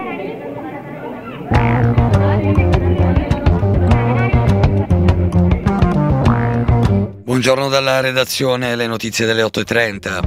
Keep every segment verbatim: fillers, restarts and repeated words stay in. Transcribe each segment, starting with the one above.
Buongiorno dalla redazione, le notizie delle otto e trenta.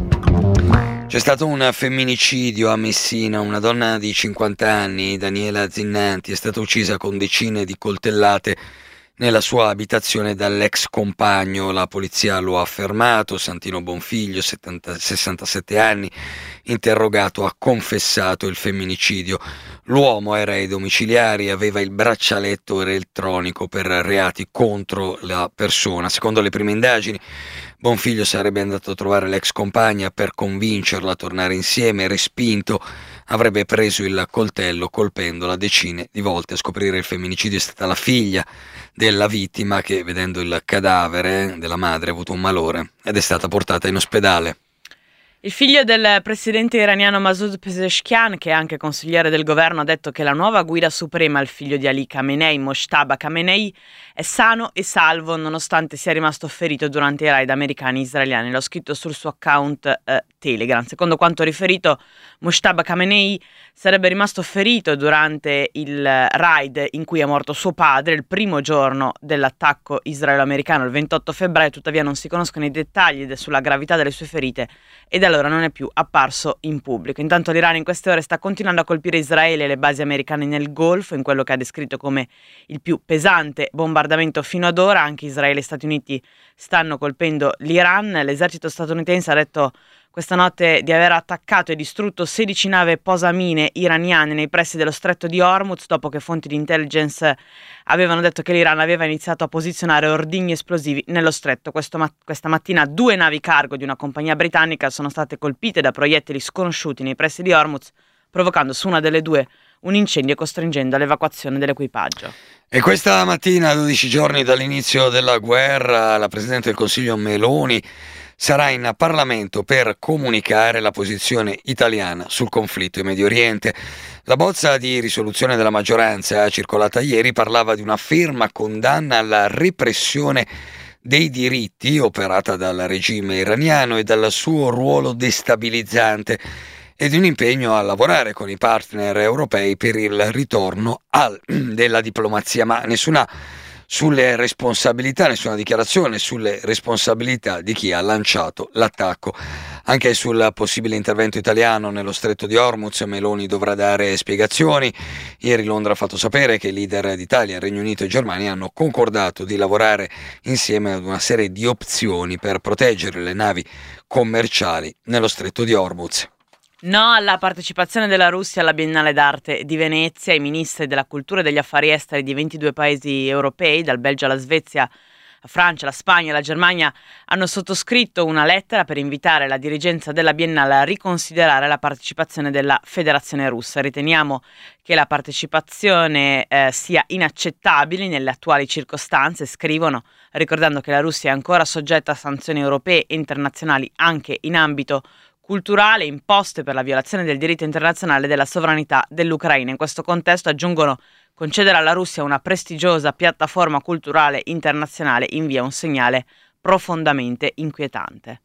C'è stato un femminicidio a Messina, una donna di cinquanta anni, Daniela Zinnanti, è stata uccisa con decine di coltellate nella sua abitazione dall'ex compagno. La polizia lo ha fermato. Santino Bonfiglio, settanta, sessantasette anni, interrogato, ha confessato il femminicidio. L'uomo era ai domiciliari, aveva il braccialetto elettronico per reati contro la persona. Secondo le prime indagini, Bonfiglio sarebbe andato a trovare l'ex compagna per convincerla a tornare insieme, respinto, avrebbe preso il coltello colpendola decine di volte. A scoprire il femminicidio è stata la figlia della vittima che, vedendo il cadavere della madre, ha avuto un malore ed è stata portata in ospedale. Il figlio del presidente iraniano Masoud Pezeshkian, che è anche consigliere del governo, ha detto che la nuova guida suprema, il figlio di Ali Khamenei, Mojtaba Khamenei, è sano e salvo nonostante sia rimasto ferito durante i raid americani e israeliani. L'ha scritto sul suo account eh, Telegram. Secondo quanto riferito, Mojtaba Khamenei sarebbe rimasto ferito durante il raid in cui è morto suo padre il primo giorno dell'attacco israelo-americano, il ventotto febbraio. Tuttavia non si conoscono i dettagli sulla gravità delle sue ferite e da allora non è più apparso in pubblico. Intanto l'Iran in queste ore sta continuando a colpire Israele e le basi americane nel Golfo, in quello che ha descritto come il più pesante bombardamento fino ad ora. Anche Israele e Stati Uniti stanno colpendo l'Iran. L'esercito statunitense ha detto questa notte di aver attaccato e distrutto sedici navi posamine iraniane nei pressi dello stretto di Hormuz, dopo che fonti di intelligence avevano detto che l'Iran aveva iniziato a posizionare ordigni esplosivi nello stretto. Questo ma- questa mattina due navi cargo di una compagnia britannica sono state colpite da proiettili sconosciuti nei pressi di Hormuz, provocando su una delle due un incendio e costringendo all'evacuazione dell'equipaggio. E questa mattina, a dodici giorni dall'inizio della guerra, la Presidente del Consiglio Meloni sarà in Parlamento per comunicare la posizione italiana sul conflitto in Medio Oriente. La bozza di risoluzione della maggioranza circolata ieri parlava di una ferma condanna alla repressione dei diritti operata dal regime iraniano e dal suo ruolo destabilizzante e di un impegno a lavorare con i partner europei per il ritorno al, della diplomazia, ma nessuna sulle responsabilità, nessuna dichiarazione sulle responsabilità di chi ha lanciato l'attacco. Anche sul possibile intervento italiano nello stretto di Hormuz Meloni dovrà dare spiegazioni. Ieri Londra ha fatto sapere che i leader d'Italia, Regno Unito e Germania hanno concordato di lavorare insieme ad una serie di opzioni per proteggere le navi commerciali nello stretto di Hormuz. No alla partecipazione della Russia alla Biennale d'Arte di Venezia. I ministri della cultura e degli affari esteri di ventidue paesi europei, dal Belgio alla Svezia, la Francia, la Spagna e la Germania, hanno sottoscritto una lettera per invitare la dirigenza della Biennale a riconsiderare la partecipazione della Federazione Russa. Riteniamo che la partecipazione eh, sia inaccettabile nelle attuali circostanze, scrivono, ricordando che la Russia è ancora soggetta a sanzioni europee e internazionali anche in ambito culturale imposte per la violazione del diritto internazionale della sovranità dell'Ucraina. In questo contesto, aggiungono, concedere alla Russia una prestigiosa piattaforma culturale internazionale invia un segnale profondamente inquietante.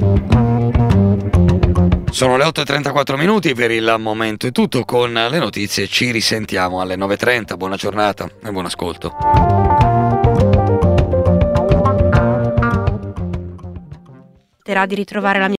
Sono le otto e trentaquattro minuti, per il momento è tutto. Con le notizie ci risentiamo alle nove e trenta. Buona giornata e buon ascolto. Di ritrovare la mia